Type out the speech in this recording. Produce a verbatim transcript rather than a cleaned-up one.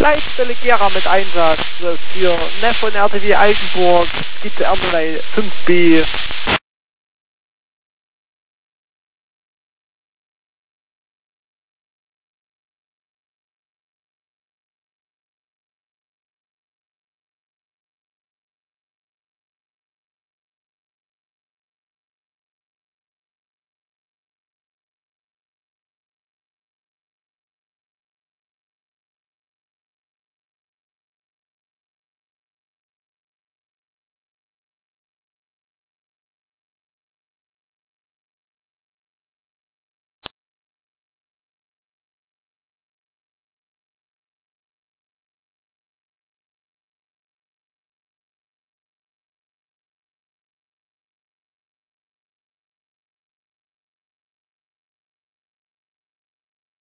Leitstelle Gera mit Einsatz für N E F und R T W Altenburg, die zu Erntelei fünf B